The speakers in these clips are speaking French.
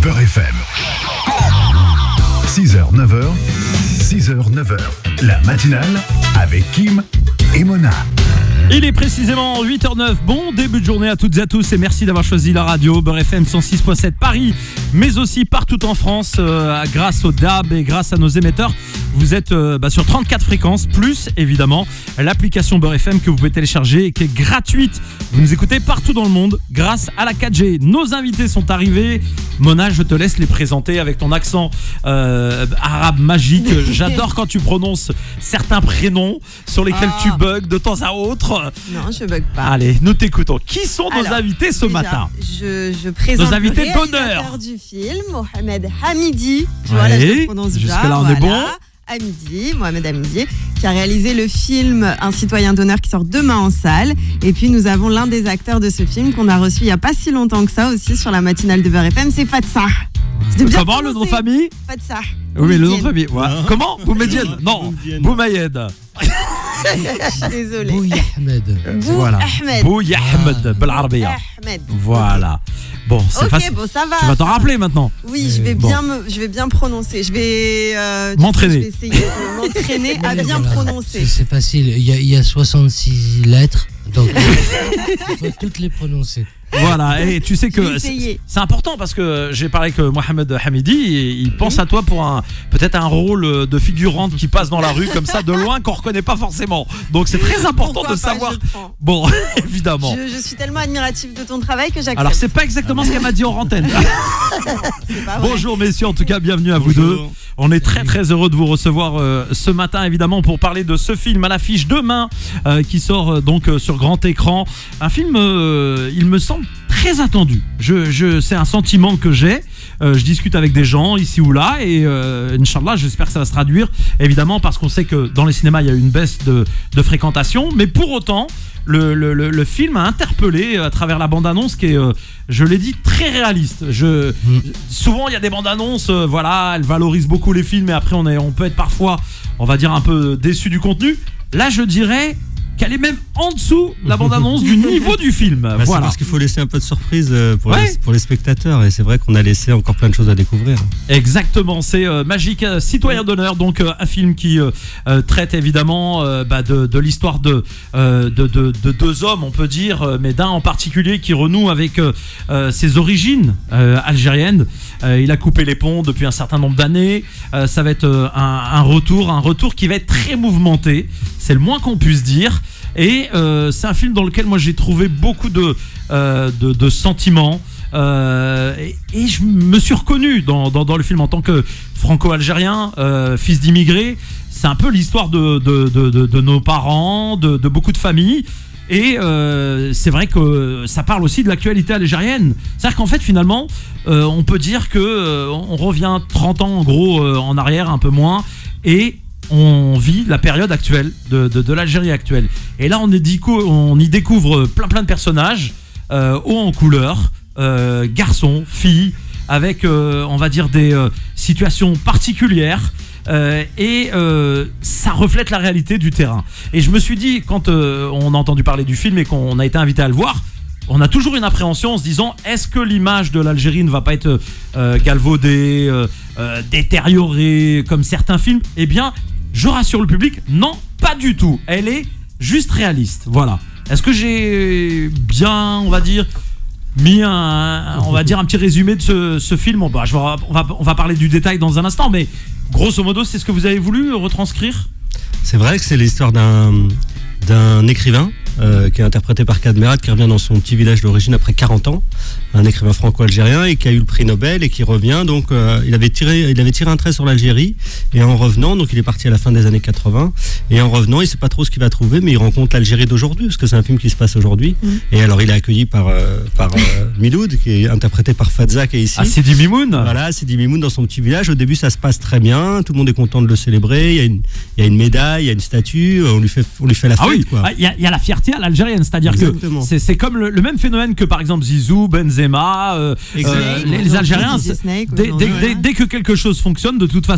Beurre FM. 6h, 9h, 6h, 9h. La matinale avec Kim et Mona. Il est précisément 8h09. Bon début de journée à toutes et à tous et merci d'avoir choisi la radio Beurre FM 106.7 Paris, mais aussi partout en France grâce au DAB et grâce à nos émetteurs. Vous êtes sur 34 fréquences, plus évidemment l'application Beurre FM que vous pouvez télécharger et qui est gratuite. Vous nous écoutez partout dans le monde grâce à la 4G. Nos invités sont arrivés. Mona, je te laisse les présenter avec ton accent arabe magique. J'adore quand tu prononces certains prénoms sur lesquels tu bugs de temps à autre. Non, je bug pas. Allez, nous t'écoutons. Qui sont nos invités ce matin? Je présente nos invités le réalisateur du film, Mohamed Hamidi. Tu vois, là, je le prononce bien. Jusque-là, on est bon. Mohamed Hamidi, qui a réalisé le film Un citoyen d'honneur qui sort demain en salle. Et puis nous avons l'un des acteurs de ce film qu'on a reçu il n'y a pas si longtemps que ça aussi sur la matinale de Beurre FM, c'est Fatsa. Comment le nom de famille? Fatsa. Oui, le nom de famille. Ouais. Comment? Boumedienne? Non, Boumayed. Désolé. Bouyahmed. Voilà. Bouyahmed, Belarabia. Voilà. Bon, c'est facile. Bon, ça va. Tu vas t'en rappeler maintenant. Oui, je vais bien prononcer. Je vais m'entraîner. Je vais essayer de m'entraîner à bien prononcer. C'est facile. Il y a 66 lettres, donc il faut toutes les prononcer. Voilà, et tu sais que c'est important parce que j'ai parlé avec Mohamed Hamidi et il pense à toi pour peut-être un rôle de figurante qui passe dans la rue comme ça de loin qu'on reconnaît pas forcément. Donc c'est très important de savoir. Bon, évidemment. Je suis tellement admirative de ton travail que j'accepte. Alors c'est pas exactement ce qu'elle m'a dit en antenne. Bonjour messieurs, en tout cas bienvenue à vous deux. On est très très heureux de vous recevoir ce matin évidemment pour parler de ce film à l'affiche demain qui sort donc sur grand écran. Un film, il me semble très attendu. C'est un sentiment que j'ai. Je discute avec des gens ici ou là et Inch'Allah, j'espère que ça va se traduire évidemment parce qu'on sait que dans les cinémas il y a eu une baisse de fréquentation, mais pour autant le film a interpellé à travers la bande-annonce qui est, je l'ai dit, très réaliste. Souvent il y a des bandes-annonces, voilà, elles valorisent beaucoup les films et après on peut être parfois, on va dire, un peu déçu du contenu. Là je dirais qu'elle est même en dessous, la bande-annonce, du niveau du film. Voilà. C'est parce qu'il faut laisser un peu de surprise pour les spectateurs. Et c'est vrai qu'on a laissé encore plein de choses à découvrir. Exactement, c'est Magique Citoyen d'honneur, donc un film qui traite évidemment de l'histoire de deux hommes, on peut dire, mais d'un en particulier qui renoue avec ses origines algériennes. Il a coupé les ponts depuis un certain nombre d'années. Ça va être un retour qui va être très mouvementé. C'est le moins qu'on puisse dire. Et c'est un film dans lequel moi j'ai trouvé beaucoup de sentiments et je me suis reconnu dans le film en tant que franco-algérien, fils d'immigrés. C'est un peu l'histoire de nos parents, de beaucoup de familles. Et c'est vrai que ça parle aussi de l'actualité algérienne. C'est-à-dire qu'en fait finalement on peut dire que on revient 30 ans en gros en arrière, un peu moins, et on vit la période actuelle de l'Algérie actuelle. Et là on y découvre plein de personnages hauts en couleur, garçons, filles, avec on va dire des situations particulières. Et ça reflète la réalité du terrain. Et je me suis dit, quand on a entendu parler du film et qu'on a été invité à le voir, on a toujours une appréhension en se disant, est-ce que l'image de l'Algérie ne va pas être galvaudée, détériorée comme certains films? Eh bien, je rassure le public, non, pas du tout. Elle est juste réaliste. Voilà. Est-ce que j'ai bien, on va dire, mis un petit résumé de ce film? On va parler du détail dans un instant, mais grosso modo, c'est ce que vous avez voulu retranscrire? C'est vrai que c'est l'histoire d'un écrivain qui est interprété par Kadmerad, qui revient dans son petit village d'origine après 40 ans, un écrivain franco-algérien et qui a eu le prix Nobel et qui revient. Donc il avait tiré un trait sur l'Algérie et en revenant, donc il est parti à la fin des années 80 et en revenant, il sait pas trop ce qu'il va trouver, mais il rencontre l'Algérie d'aujourd'hui parce que c'est un film qui se passe aujourd'hui. Et alors il est accueilli par Miloud, qui est interprété par Fadza, qui est ici. Sidi Mimoun. Voilà, Sidi Mimoun dans son petit village. Au début ça se passe très bien, tout le monde est content de le célébrer, il y a une médaille, il y a une statue, on lui fait la fête. Ah oui, il y a la fierté à l'algérienne, c'est-à-dire exactement. Que c'est comme le même phénomène que par exemple Zizou, Benzema, les Algériens, dès que quelque chose fonctionne, de toute façon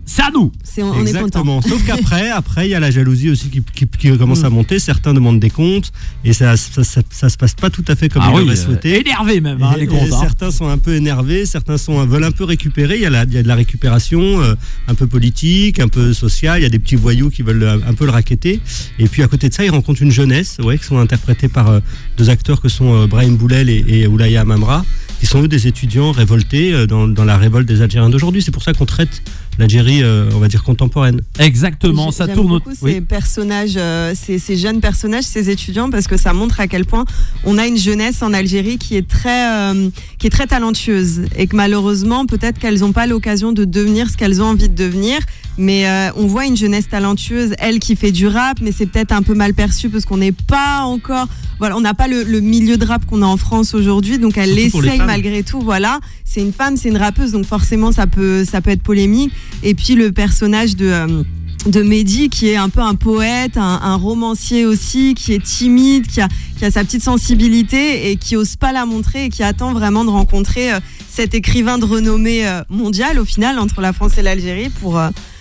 c'est à nous. On est content. Exactement. Sauf qu'après, il y a la jalousie aussi qui commence à monter. Certains demandent des comptes et ça se passe pas tout à fait comme ils l'auraient souhaité. Énervé même, les Et comptes. certains sont un peu énervés, certains veulent un peu récupérer. Il y a de la récupération un peu politique, un peu sociale. Il y a des petits voyous qui veulent un peu le racketter. Et puis à côté de ça, ils rencontrent une jeunesse, qui sont interprétés par deux acteurs que sont Brahim Boulel et Oulaya Mamra, qui sont eux des étudiants révoltés dans la révolte des Algériens d'aujourd'hui. C'est pour ça qu'on traite l'Algérie, on va dire, contemporaine. Exactement, ça J'aime tourne. beaucoup ces personnages, ces jeunes personnages, ces étudiants, parce que ça montre à quel point on a une jeunesse en Algérie qui est très talentueuse et que malheureusement, peut-être qu'elles n'ont pas l'occasion de devenir ce qu'elles ont envie de devenir. Mais on voit une jeunesse talentueuse, elle qui fait du rap, mais c'est peut-être un peu mal perçu parce qu'on n'est pas encore, on n'a pas le milieu de rap qu'on a en France aujourd'hui, donc elle essaye malgré tout. Voilà, c'est une femme, c'est une rappeuse, donc forcément ça peut être polémique. Et puis le personnage de Mehdi, qui est un peu un poète, un romancier aussi, qui est timide, qui a sa petite sensibilité et qui ose pas la montrer et qui attend vraiment de rencontrer cet écrivain de renommée mondiale au final entre la France et l'Algérie pour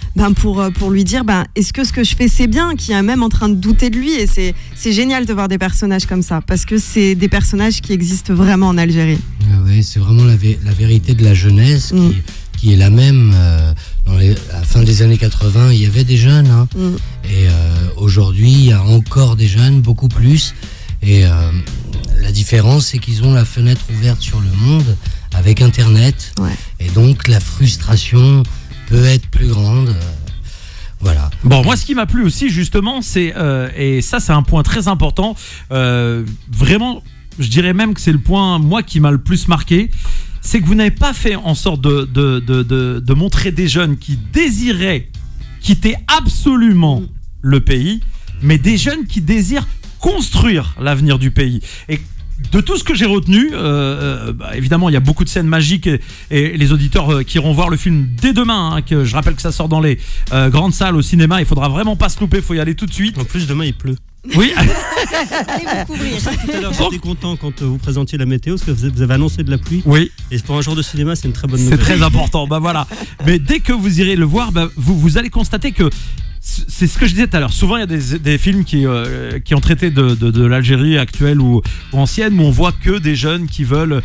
lui dire est-ce que ce que je fais c'est bien, qui est même en train de douter de lui. Et c'est génial de voir des personnages comme ça parce que c'est des personnages qui existent vraiment en Algérie. Oui, c'est vraiment la vérité de la jeunesse qui est la même. À la fin des années 80, il y avait des jeunes et aujourd'hui il y a encore des jeunes, beaucoup plus, et la différence c'est qu'ils ont la fenêtre ouverte sur le monde avec Internet, et donc la frustration peut être plus grande. Voilà. Bon, moi ce qui m'a plu aussi justement, c'est et ça c'est un point très important, vraiment je dirais même que c'est le point moi qui m'a le plus marqué, c'est que vous n'avez pas fait en sorte de montrer des jeunes qui désiraient quitter absolument le pays, mais des jeunes qui désirent construire l'avenir du pays. Et de tout ce que j'ai retenu, évidemment il y a beaucoup de scènes magiques et les auditeurs qui iront voir le film dès demain, que je rappelle que ça sort dans les grandes salles au cinéma, il faudra vraiment pas se louper, il faut y aller tout de suite. En plus demain il pleut. Oui. Allez vous couvrir. Tout à l'heure j'étais content quand vous présentiez la météo parce que vous avez annoncé de la pluie. Oui. Et pour un jour de cinéma c'est une très bonne nouvelle. C'est très important, voilà. Mais dès que vous irez le voir, vous allez constater que c'est ce que je disais tout à l'heure. Souvent, il y a des films qui ont traité de l'Algérie actuelle ou ancienne, où on voit que des jeunes qui veulent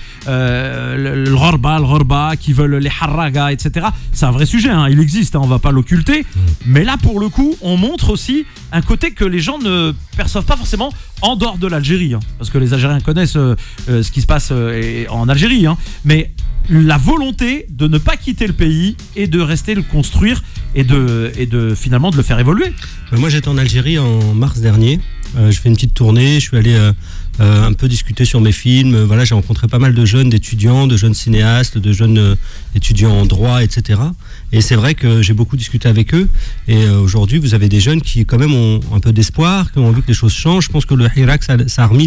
le rorba, qui veulent les harraga, etc. C'est un vrai sujet, il existe, on va pas l'occulter. Mais là, pour le coup, on montre aussi un côté que les gens ne perçoivent pas forcément en dehors de l'Algérie, parce que les Algériens connaissent ce qui se passe en Algérie, mais la volonté de ne pas quitter le pays et de rester le construire et de finalement de le faire évoluer. Moi j'étais en Algérie en mars dernier, je fais une petite tournée, je suis allé un peu discuter sur mes films, j'ai rencontré pas mal de jeunes étudiants, de jeunes cinéastes, de jeunes étudiants en droit, etc. Et c'est vrai que j'ai beaucoup discuté avec eux, et aujourd'hui vous avez des jeunes qui quand même ont un peu d'espoir, qui ont envie que les choses changent. Je pense que le Hirak ça a remis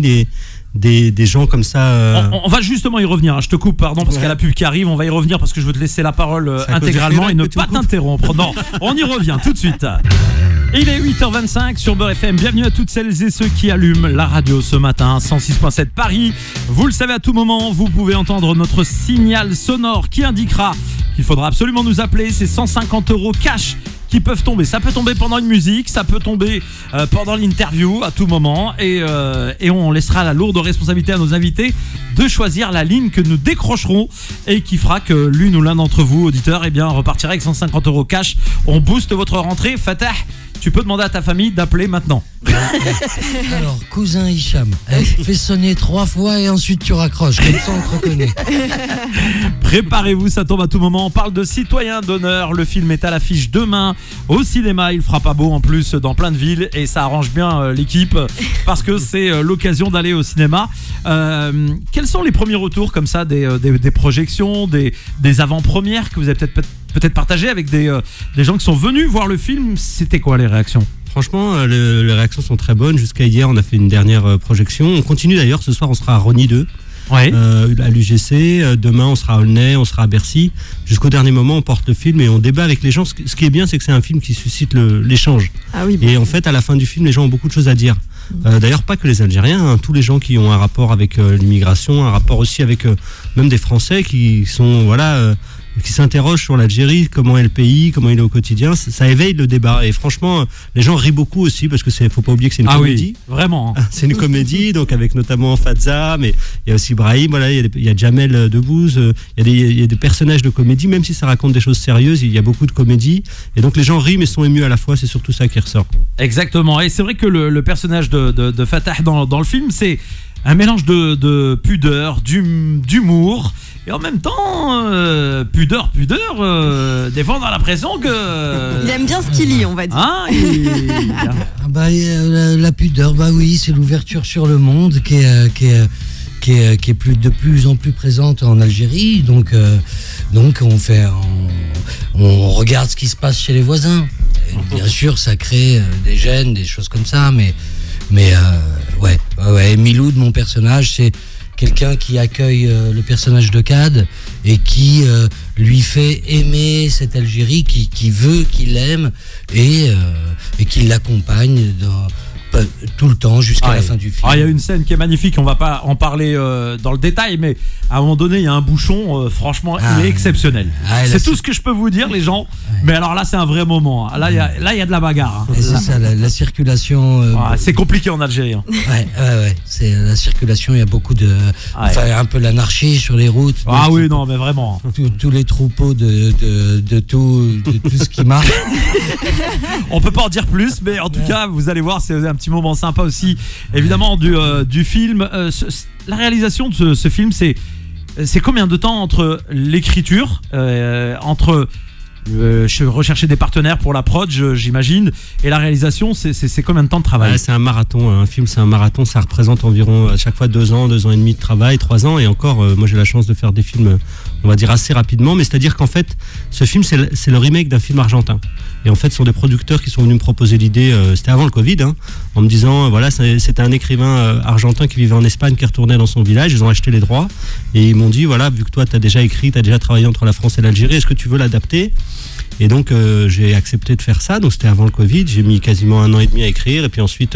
des gens comme ça. On va justement y revenir, je te coupe, pardon, parce qu'il y a la pub qui arrive, on va y revenir parce que je veux te laisser la parole intégralement et ne pas t'interrompre. Non, on y revient tout de suite. Il est 8h25 sur Beurre FM. Bienvenue à toutes celles et ceux qui allument la radio ce matin, 106.7 Paris. Vous le savez, à tout moment, vous pouvez entendre notre signal sonore qui indiquera qu'il faudra absolument nous appeler. C'est 150 € cash qui peuvent tomber. Ça peut tomber pendant une musique, ça peut tomber pendant l'interview, à tout moment, et on laissera la lourde responsabilité à nos invités de choisir la ligne que nous décrocherons et qui fera que l'une ou l'un d'entre vous, auditeurs, repartira avec 150 € cash. On booste votre rentrée. Fatah, tu peux demander à ta famille d'appeler maintenant. Alors, cousin Hicham, fais sonner 3 fois et ensuite tu raccroches, comme ça on te reconnaît. Préparez-vous, ça tombe à tout moment. On parle de Citoyen d'honneur. Le film est à l'affiche demain au cinéma. Il fera pas beau en plus dans plein de villes et ça arrange bien l'équipe parce que c'est l'occasion d'aller au cinéma. Quels sont les premiers retours comme ça des projections, des avant-premières que vous avez peut-être partagé avec des gens qui sont venus voir le film? C'était quoi les réactions? Franchement, les réactions sont très bonnes. Jusqu'à hier, on a fait une dernière projection. On continue d'ailleurs. Ce soir, on sera à Rosny 2, à l'UGC. Demain, on sera à Aulnay, on sera à Bercy. Jusqu'au dernier moment, on porte le film et on débat avec les gens. Ce qui est bien, c'est que c'est un film qui suscite l'échange. Ah oui, et en fait, à la fin du film, les gens ont beaucoup de choses à dire. D'ailleurs, pas que les Algériens, tous les gens qui ont un rapport avec l'immigration, un rapport aussi avec même des Français qui sont qui s'interrogent sur l'Algérie, comment est le pays, comment il est au quotidien. Ça éveille le débat. Et franchement, les gens rient beaucoup aussi parce que faut pas oublier que c'est une comédie. Oui, vraiment. C'est une comédie, donc avec notamment Fadza, mais il y a aussi Brahim, voilà, il y a Jamel Debbouze, il y a des personnages de comédie, même si ça raconte des choses sérieuses, il y a beaucoup de comédie. Et donc les gens rient mais sont émus à la fois, c'est surtout ça qui ressort. Exactement. Et c'est vrai que le personnage de Fatah dans le film, c'est un mélange de pudeur, d'humour, et en même temps, pudeur, des fois on a l'impression que... Il aime bien ce qu'il lit, on va dire. Hein, la pudeur, oui, c'est l'ouverture sur le monde qui est de plus en plus présente en Algérie. Donc on regarde ce qui se passe chez les voisins. Et bien sûr, ça crée des gênes, des choses comme ça, mais Miloud, mon personnage, c'est quelqu'un qui accueille le personnage de Kad et qui lui fait aimer cette Algérie, qui veut, qui l'aime et qui l'accompagne tout le temps jusqu'à la fin du film. Il y a une scène qui est magnifique, on va pas en parler dans le détail, mais à un moment donné il y a un bouchon, franchement il est exceptionnel. C'est tout ce que je peux vous dire les gens, mais alors là c'est un vrai moment, là il y a de la bagarre. Et c'est ça, la circulation... c'est compliqué en Algérie. C'est la circulation, il y a beaucoup de... un peu l'anarchie sur les routes. Oui, non mais vraiment. Tous les troupeaux de tout ce qui marche. On peut pas en dire plus, mais en tout cas vous allez voir, c'est un petit moment sympa aussi évidemment du film. La réalisation de ce film, c'est combien de temps entre l'écriture, entre rechercher des partenaires pour la prod, j'imagine, et la réalisation, c'est combien de temps de travail? C'est un marathon, un film c'est un marathon, ça représente environ à chaque fois 2 ans et demi de travail, 3 ans, et encore moi j'ai la chance de faire des films, on va dire assez rapidement, mais c'est-à-dire qu'en fait ce film c'est le remake d'un film argentin, et en fait ce sont des producteurs qui sont venus me proposer l'idée, c'était avant le Covid, en me disant voilà, c'était un écrivain argentin qui vivait en Espagne, qui retournait dans son village, ils ont acheté les droits et ils m'ont dit voilà, vu que toi tu as déjà écrit, tu as déjà travaillé entre la France et l'Algérie, est-ce que tu veux l'adapter? Et donc j'ai accepté de faire ça, donc c'était avant le Covid, j'ai mis quasiment 1 an et demi à écrire, et puis ensuite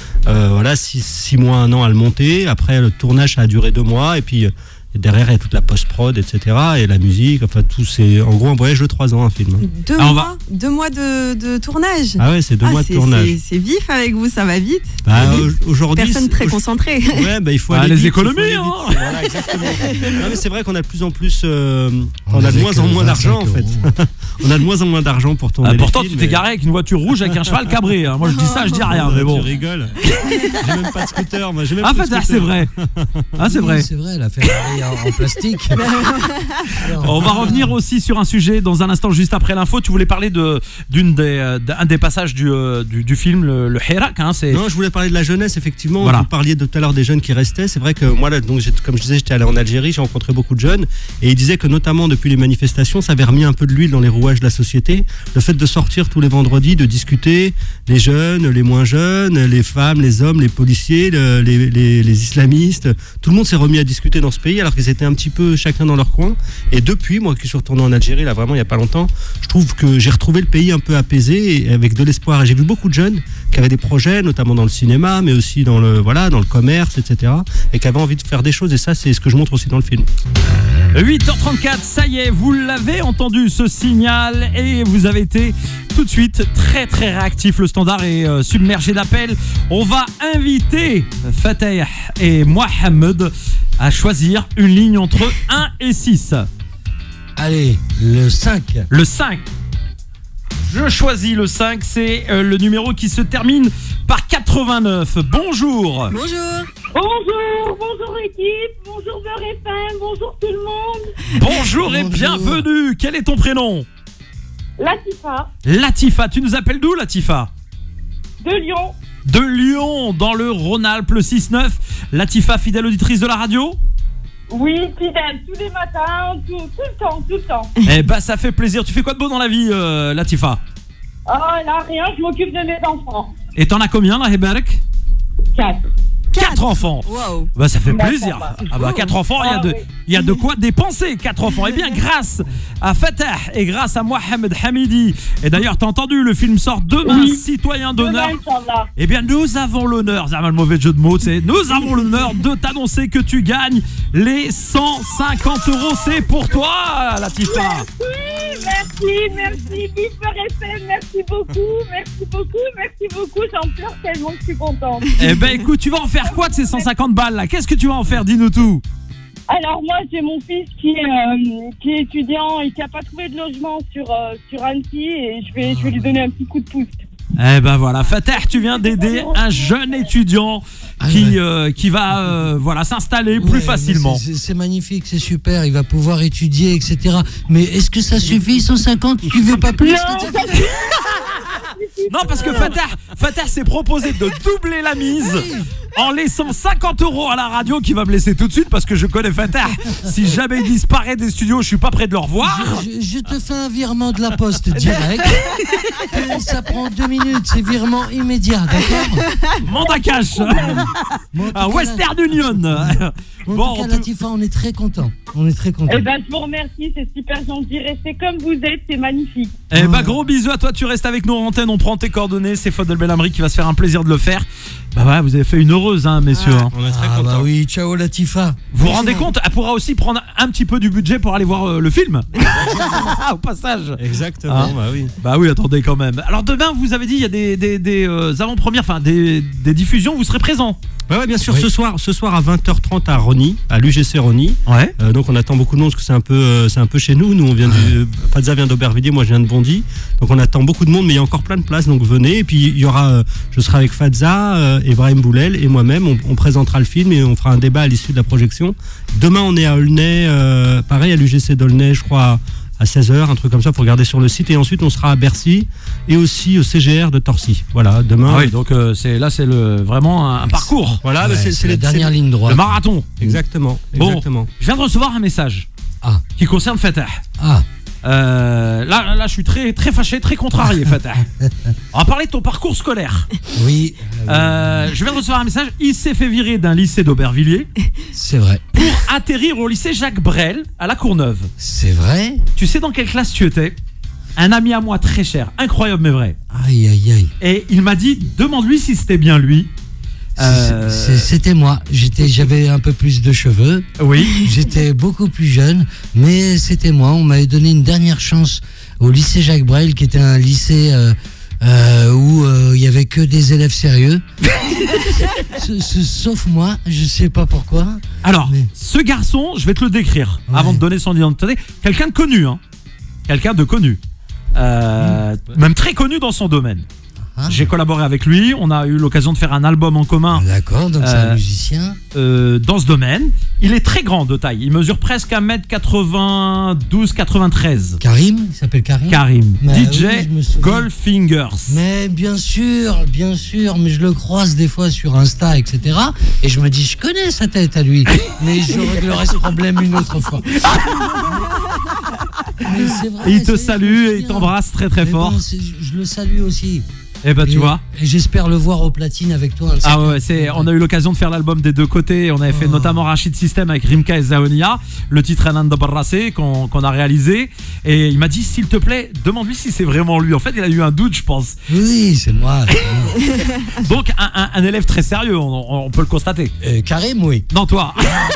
6 mois, 1 an à le monter, après le tournage ça a duré 2 mois, et puis derrière il y a toute la post-prod, etc., et la musique, enfin tout, c'est en gros un voyage de 3 ans un film. 2 mois de tournage. Ah ouais, c'est 2 mois de tournage. C'est vif avec vous, ça va vite. Aujourd'hui, personne très concentrée. Ouais, il faut aller les vite, économies. Voilà, exactement. Non, mais c'est vrai qu'on a de plus en plus, on a de moins en moins d'argent en fait. On a de moins en moins d'argent pour tourner. Pourtant, les films, tu t'es garé avec une voiture rouge avec un cheval cabré. Moi, je dis ça, je dis rien. Mais bon. Tu rigoles. J'ai même pas de scooter. Moi, j'ai même en pas fait, de scooter. c'est vrai. C'est vrai. C'est vrai, la Ferrari en plastique. On va revenir aussi sur un sujet dans un instant, juste après l'info. Tu voulais parler d'un des passages du film, le Hirak. Non, je voulais parler de la jeunesse, effectivement. Voilà. Vous parliez tout à l'heure des jeunes qui restaient. C'est vrai que moi, là, donc, comme je disais, j'étais allé en Algérie, j'ai rencontré beaucoup de jeunes. Et ils disaient que notamment depuis les manifestations, ça avait remis un peu de l'huile dans les rouages de la société. Le fait de sortir tous les vendredis, de discuter, les jeunes, les moins jeunes, les femmes, les hommes, les policiers, les islamistes, tout le monde s'est remis à discuter dans ce pays alors qu'ils étaient un petit peu chacun dans leur coin. Et depuis, moi qui suis retourné en Algérie, là vraiment il n'y a pas longtemps, je trouve que j'ai retrouvé le pays un peu apaisé et avec de l'espoir. Et j'ai vu beaucoup de jeunes qui avaient des projets, notamment dans le cinéma, mais aussi dans le commerce, etc. et qui avaient envie de faire des choses. Et ça, c'est ce que je montre aussi dans le film. 8h34, ça y est, vous l'avez entendu ce signal et vous avez été tout de suite très très réactif. Le standard est submergé d'appels. On va inviter Fatah et Mohamed à choisir une ligne entre 1 et 6. Allez, le 5. Le 5. Je choisis le 5, c'est le numéro qui se termine par 89. Bonjour. Bonjour équipe, bonjour Beurre FM, bonjour tout le monde. Bonjour et bienvenue. Quel est ton prénom? Latifa. Latifa, tu nous appelles d'où Latifa? De Lyon. De Lyon, dans le Rhône-Alpes, le 6-9. Latifa, fidèle auditrice de la radio? Oui, fidèle, tous les matins, tout le temps. Eh ben, ça fait plaisir. Tu fais quoi de beau dans la vie, Latifa? Oh, là, rien, je m'occupe de mes enfants. Et t'en as combien, là, Heberek? 4. 4 enfants. Waouh. Bah ça fait D'accord, plaisir. bah. Ah bah 4 enfants, Ah, oui. il y a de quoi dépenser 4 enfants. Et bien grâce à Fatah et grâce à Mohamed Hamidi. Et d'ailleurs t'as entendu, le film sort demain, Oui. Citoyen d'honneur. Demain, Inch'Allah. Eh bien nous avons l'honneur, c'est un mauvais jeu de mots, nous avons l'honneur de t'annoncer que tu gagnes les 150 €. C'est pour toi, Latifa. Merci, Beurre FM, merci beaucoup, j'en pleure tellement que je suis contente. Eh ben écoute, tu vas en faire quoi de ces 150 balles là? Qu'est-ce que tu vas en faire? Dis-nous tout. Alors moi, j'ai mon fils qui est étudiant et qui n'a pas trouvé de logement sur Annecy et je vais lui donner un petit coup de pouce. Eh ben voilà, Fatah, tu viens d'aider un jeune étudiant qui va s'installer plus facilement. C'est magnifique, c'est super, il va pouvoir étudier, etc. Mais est-ce que ça suffit, 150? Tu veux pas plus? Non, parce que Fatah s'est proposé de doubler la mise en laissant 50 € à la radio, qui va me laisser tout de suite parce que je connais Fatah. Si jamais il disparaît des studios, je suis pas prêt de le revoir. Je te fais un virement de la poste direct. Et ça prend 2 minutes, c'est virement immédiat, d'accord? Mandat cash. Un Western Union. En tout cas, Latifa, on est très contents. Eh ben, je vous remercie, c'est super gentil. Restez comme vous êtes, c'est magnifique. Eh ben gros bisous à toi, tu restes avec nous en antenne, on prend tes coordonnées, c'est Fadel Benhamri qui va se faire un plaisir de le faire. Bah ouais, vous avez fait une heureuse, hein, messieurs. Hein. On est très contents. Bah oui, ciao Latifa. Vous vous rendez compte, elle pourra aussi prendre un petit peu du budget pour aller voir le film. Au passage. Exactement, Ah. bah oui. Bah oui, attendez quand même. Alors demain, vous avez dit, il y a des avant-premières, enfin des diffusions, vous serez présents. Ouais, bien sûr, Oui. ce soir à 20h30 à Rony, à l'UGC Rony. Ouais. Donc on attend beaucoup de monde parce que c'est un peu chez nous. Nous on vient Fadza vient d'Aubervilliers, moi je viens de Bondy. Donc on attend beaucoup de monde, mais il y a encore plein de places. Donc venez. Et puis il y aura, je serai avec Fadza, Ibrahim Boulel et moi-même. On présentera le film et on fera un débat à l'issue de la projection. Demain on est à Aulnay, pareil à l'UGC d'Aulnay, je crois. À 16h, un truc comme ça, pour regarder sur le site. Et ensuite, on sera à Bercy et aussi au CGR de Torcy. Voilà, demain. Ah oui, donc c'est vraiment un parcours. Voilà, Ouais, c'est la dernière ligne droite. Le marathon. Exactement, Bon. exactement. Je viens de recevoir un message qui concerne Fatah. Là, je suis très, très fâché, très contrarié, Fatah. On va parler de ton parcours scolaire. Oui. Je viens de recevoir un message. Il s'est fait virer d'un lycée d'Aubervilliers C'est vrai. pour atterrir au lycée Jacques Brel à La Courneuve. C'est vrai. Tu sais dans quelle classe tu étais? Un ami à moi très cher, incroyable mais vrai. Aïe, aïe, aïe. Et il m'a dit, demande-lui si c'était bien lui. C'était moi. J'avais un peu plus de cheveux. Oui. J'étais beaucoup plus jeune, mais c'était moi. On m'avait donné une dernière chance au lycée Jacques Brel, qui était un lycée où il y avait que des élèves sérieux. Sauf moi, je sais pas pourquoi. Alors, Mais- ce garçon, je vais te le décrire Ouais. avant de donner son identité. Quelqu'un de connu, hein. Quelqu'un de connu. Même très connu dans son domaine. Ah. J'ai collaboré avec lui, on a eu l'occasion de faire un album en commun D'accord, donc c'est un musicien. dans ce domaine. Il est très grand de taille, il mesure presque 1m92-93. Karim, il s'appelle Karim. Karim, Bah DJ oui, je me souviens. Goldfingers. Mais bien sûr, mais je le croise des fois sur Insta, etc. Et je me dis, je connais sa tête à lui, mais je réglerai ce problème une autre fois. Mais c'est vrai, Il te c'est- salue je me et il souviens. t'embrasse très très Mais fort. bon, je le salue aussi. Et bah tu vois. Et j'espère le voir au platine avec toi. un de ces Ah quatre. ouais, on a eu l'occasion de faire l'album des deux côtés. On avait fait notamment Rachid System avec Rimka et Zaonia, le titre Alain Barrassé qu'on a réalisé. Et il m'a dit, s'il te plaît, demande-lui si c'est vraiment lui. En fait, il a eu un doute, je pense. Oui, c'est moi. Donc, un élève très sérieux, on peut le constater. Karim, oui. Non, toi.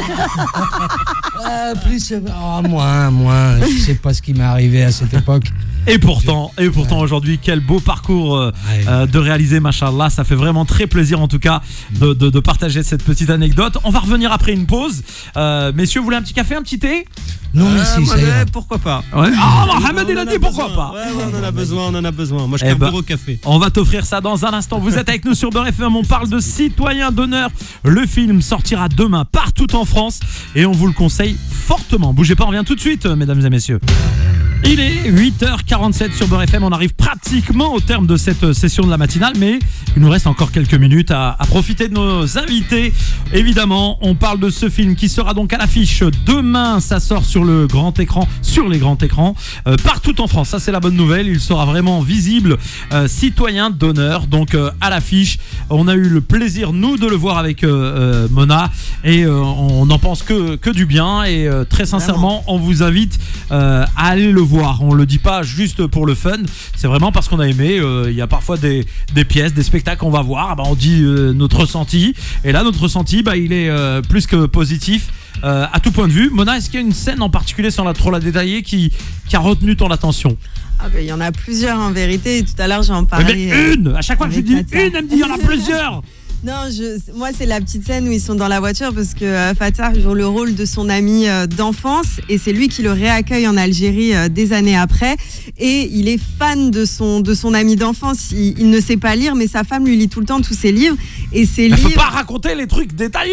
Plus, moins. Je sais pas ce qui m'est arrivé à cette époque. Et pourtant aujourd'hui, quel beau parcours de réaliser, machallah. Ça fait vraiment très plaisir en tout cas de partager cette petite anecdote. On va revenir après une pause. Messieurs, vous voulez un petit café, un petit thé? Non, merci, ça ira. Pourquoi pas? Ouais. Ah, Mohamed, il a dit pourquoi pas. Ouais, on en a besoin. Moi, je Eh ben, carbure au café. On va t'offrir ça dans un instant. Vous êtes avec nous sur Beurre FM. On parle de Citoyen d'honneur. Le film sortira demain partout en France et on vous le conseille fortement. Bougez pas, on revient tout de suite, mesdames et messieurs. Il est 8h47 sur Beurre FM, on arrive pratiquement au terme de cette session de la matinale, mais il nous reste encore quelques minutes à profiter de nos invités. Évidemment, on parle de ce film qui sera donc à l'affiche demain, ça sort sur le grand écran, sur les grands écrans, partout en France, ça c'est la bonne nouvelle, il sera vraiment visible, Citoyen d'honneur, donc à l'affiche. On a eu le plaisir, nous, de le voir avec Mona, et on n'en pense que du bien, et très sincèrement, on vous invite à aller le voir. On le dit pas juste pour le fun, c'est vraiment parce qu'on a aimé. Il y a parfois des pièces, des spectacles qu'on va voir, on dit notre ressenti, et là notre ressenti il est plus que positif à tout point de vue. Mona, est-ce qu'il y a une scène en particulier, sans trop la détailler, qui a retenu ton attention? Il y en a plusieurs en vérité, et tout à l'heure j'en parlais. Mais une, à chaque fois que je dis une, elle me dit il y en a plusieurs. Non, moi c'est la petite scène où ils sont dans la voiture, parce que Fatah joue le rôle de son ami d'enfance, et c'est lui qui le réaccueille en Algérie des années après, et il est fan de son ami d'enfance. Il ne sait pas lire, mais sa femme lui lit tout le temps tous ses livres, et ses livres... Faut pas raconter les trucs détaillés,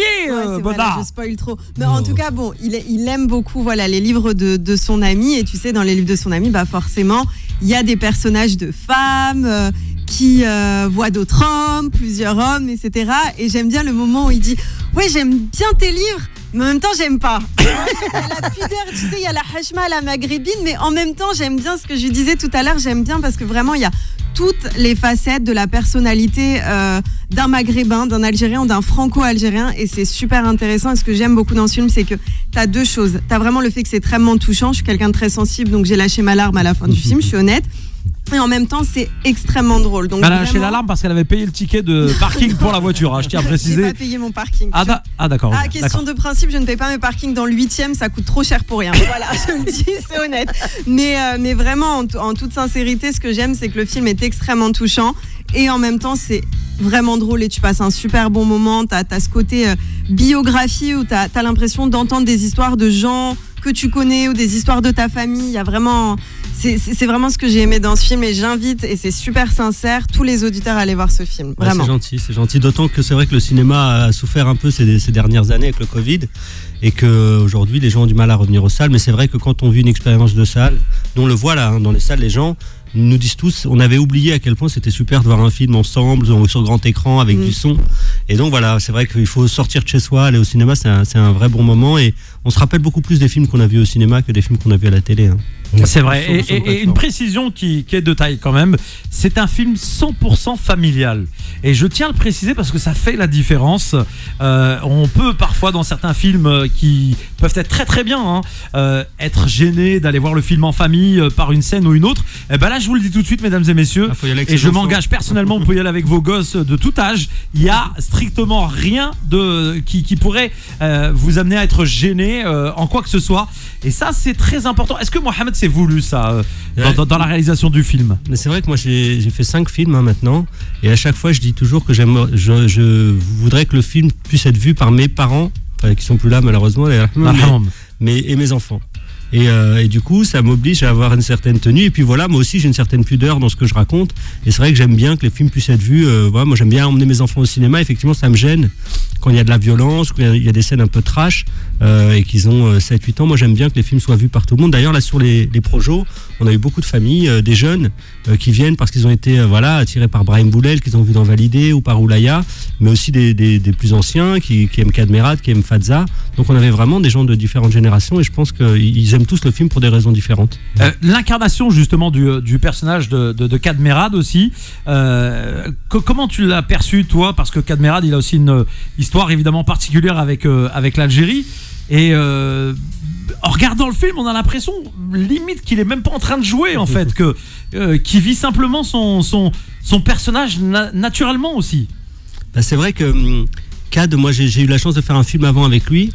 je spoil trop. Mais en tout cas, il aime beaucoup les livres de son ami, et tu sais, dans les livres de son ami, forcément, il y a des personnages de femmes... qui voit d'autres hommes, plusieurs hommes, etc. Et j'aime bien le moment où il dit « Ouais, j'aime bien tes livres, mais en même temps, j'aime pas. » Il y a la pudeur, tu sais, il y a la hachma à la maghrébine, mais en même temps, j'aime bien ce que je disais tout à l'heure, j'aime bien parce que vraiment, il y a toutes les facettes de la personnalité d'un maghrébin, d'un algérien ou d'un franco-algérien, et c'est super intéressant. Et ce que j'aime beaucoup dans ce film, c'est que tu as deux choses. Tu as vraiment le fait que c'est extrêmement touchant. Je suis quelqu'un de très sensible, donc j'ai lâché ma larme à la fin du film, je suis honnête. Et en même temps, c'est extrêmement drôle. Donc elle a lâché l'alarme parce qu'elle avait payé le ticket de parking pour la voiture, je tiens à préciser. J'ai pas payé mon parking. D'accord. Question de principe, je ne paye pas mes parkings dans le 8e, ça coûte trop cher pour rien. Voilà, je le dis, c'est honnête. Mais vraiment, en toute sincérité, ce que j'aime, c'est que le film est extrêmement touchant, et en même temps, c'est vraiment drôle, et tu passes un super bon moment. T'as ce côté biographie où t'as l'impression d'entendre des histoires de gens que tu connais, ou des histoires de ta famille. Il y a vraiment... C'est vraiment ce que j'ai aimé dans ce film, et j'invite, et c'est super sincère, tous les auditeurs à aller voir ce film. Vraiment. C'est gentil. D'autant que c'est vrai que le cinéma a souffert un peu ces dernières années avec le Covid, et qu'aujourd'hui les gens ont du mal à revenir aux salles. Mais c'est vrai que quand on vit une expérience de salle, nous on le voit là, dans les salles, les gens nous disent tous, on avait oublié à quel point c'était super de voir un film ensemble, sur grand écran, avec du son. Et donc voilà, c'est vrai qu'il faut sortir de chez soi, aller au cinéma, c'est un vrai bon moment, et on se rappelle beaucoup plus des films qu'on a vus au cinéma que des films qu'on a vus à la télé. C'est vrai, et une précision qui est de taille quand même, c'est un film 100% familial, et je tiens à le préciser parce que ça fait la différence. On peut parfois, dans certains films qui peuvent être très très bien, être gêné d'aller voir le film en famille par une scène ou une autre. Et là, je vous le dis tout de suite, mesdames et messieurs, et je m'engage personnellement, vous pouvez y aller avec vos gosses de tout âge. Il n'y a strictement rien qui pourrait vous amener à être gêné en quoi que ce soit, et ça c'est très important. Est-ce que Mohamed, c'est voulu ça dans la réalisation du film? Mais c'est vrai que moi j'ai fait 5 films maintenant, et à chaque fois je dis toujours que je voudrais que le film puisse être vu par mes parents, qui sont plus là malheureusement, et mes enfants. Et du coup, ça m'oblige à avoir une certaine tenue. Et puis voilà, moi aussi, j'ai une certaine pudeur dans ce que je raconte. Et c'est vrai que j'aime bien que les films puissent être vus. Moi, j'aime bien emmener mes enfants au cinéma. Effectivement, ça me gêne quand il y a de la violence, quand il y a des scènes un peu trash, et qu'ils ont 7-8 ans. Moi, j'aime bien que les films soient vus par tout le monde. D'ailleurs, là, sur les projos, on a eu beaucoup de familles, des jeunes qui viennent parce qu'ils ont été attirés par Brahim Boulel, qu'ils ont vu dans Validé, ou par Oulaya, mais aussi des plus anciens qui aiment Kadmerad, qui aiment Fadza. Donc on avait vraiment des gens de différentes générations, et je pense qu'ils aiment tous le film pour des raisons différentes. L'incarnation justement du personnage de Kadmerad aussi, comment tu l'as perçu toi? Parce que Kadmerad, il a aussi une histoire évidemment particulière avec l'Algérie, et en regardant le film, on a l'impression limite qu'il est même pas en train de jouer en fait, qu'il vit simplement son personnage naturellement aussi. C'est vrai que Kad, moi j'ai eu la chance de faire un film avant avec lui.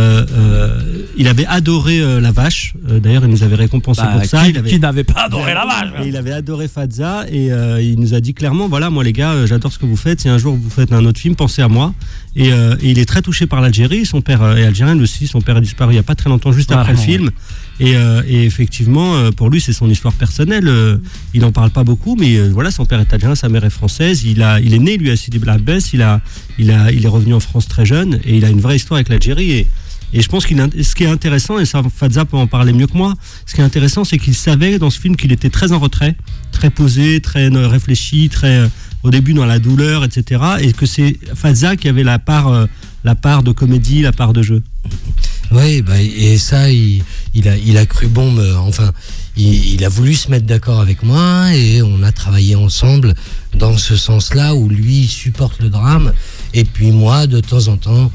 Il avait adoré La Vache. D'ailleurs, il nous avait récompensé pour ça. Qui n'avait pas adoré La Vache? Il avait adoré Fadza, et il nous a dit clairement, voilà, moi les gars, j'adore ce que vous faites. Si un jour vous faites un autre film, pensez à moi. Et il est très touché par l'Algérie. Son père est algérien aussi. Son père est disparu il n'y a pas très longtemps, juste après le film. Et effectivement, pour lui, c'est son histoire personnelle. Il n'en parle pas beaucoup, mais voilà, son père est algérien, sa mère est française. Il est né, lui, à Sidi Bel Abbès. Il est revenu en France très jeune, et il a une vraie histoire avec l'Algérie. Et je pense ce qui est intéressant, et ça Fadza peut en parler mieux que moi, ce qui est intéressant, c'est qu'il savait dans ce film qu'il était très en retrait, très posé, très réfléchi, très au début dans la douleur, etc. Et que c'est Fadza qui avait la part de comédie, la part de jeu. Oui, et ça, il a cru bon, il a voulu se mettre d'accord avec moi et on a travaillé ensemble dans ce sens-là où lui il supporte le drame et puis moi, de temps en temps,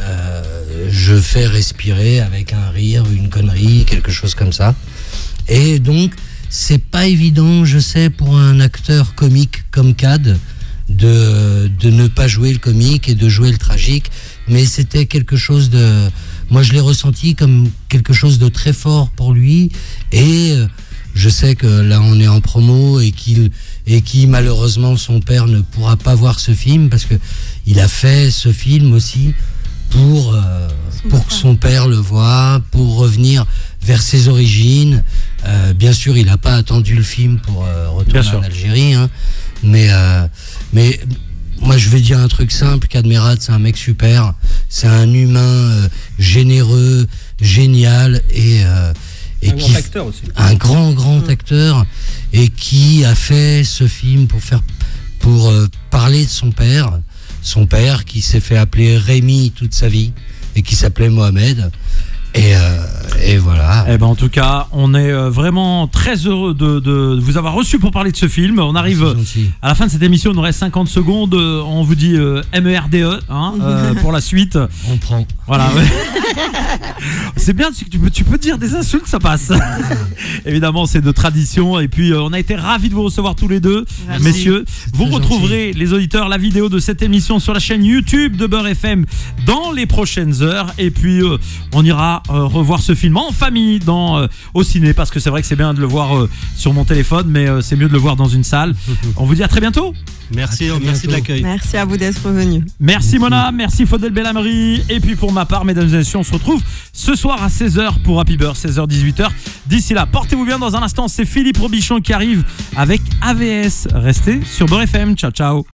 je fais respirer avec un rire, une connerie, quelque chose comme ça. Et donc, c'est pas évident, je sais, pour un acteur comique comme Cad de ne pas jouer le comique et de jouer le tragique, mais c'était quelque chose de... Moi, je l'ai ressenti comme quelque chose de très fort pour lui, et je sais que là, on est en promo et qui malheureusement, son père ne pourra pas voir ce film parce que il a fait ce film aussi pour que son père le voie, pour revenir vers ses origines. Bien sûr, il n'a pas attendu le film pour retourner en Algérie, hein, mais moi, je vais dire un truc simple. Cad Merad, c'est un mec super. C'est un humain généreux, génial et un grand acteur aussi. Un grand acteur et qui a fait ce film pour parler de son père qui s'est fait appeler Rémi toute sa vie et qui s'appelait Mohamed. Et voilà. Eh ben en tout cas, on est vraiment très heureux de vous avoir reçu pour parler de ce film. On arrive à la fin de cette émission, il nous reste 50 secondes. On vous dit MERDE pour la suite. On prend. Voilà. Ouais. C'est bien, tu peux dire des insultes, ça passe. Évidemment, c'est de tradition. Et puis, on a été ravis de vous recevoir tous les deux. Merci. Messieurs. Vous retrouverez, les auditeurs, la vidéo de cette émission sur la chaîne YouTube de Beurre FM dans les prochaines heures. Et puis, on ira revoir ce film en famille au ciné, parce que c'est vrai que c'est bien de le voir sur mon téléphone, mais c'est mieux de le voir dans une salle. On vous dit à très bientôt. Merci de l'accueil. Merci à vous d'être venus. Merci Mona, merci Faudel Belhamri. Et puis pour ma part, mesdames et messieurs, on se retrouve ce soir à 16h pour Happy Beurre, 16h-18h. D'ici là, portez-vous bien. Dans un instant, c'est Philippe Robichon qui arrive avec AVS. Restez sur Beurre FM. Ciao, ciao.